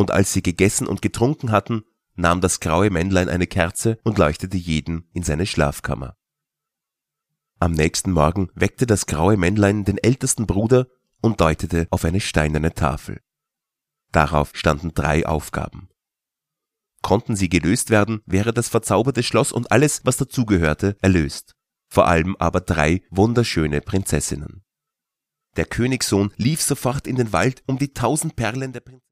und als sie gegessen und getrunken hatten, nahm das graue Männlein eine Kerze und leuchtete jeden in seine Schlafkammer. Am nächsten Morgen weckte das graue Männlein den ältesten Bruder und deutete auf eine steinerne Tafel. Darauf standen 3 Aufgaben. Konnten sie gelöst werden, wäre das verzauberte Schloss und alles, was dazugehörte, erlöst. Vor allem aber 3 wunderschöne Prinzessinnen. Der Königssohn lief sofort in den Wald, um die 1000 Perlen der Prinzessin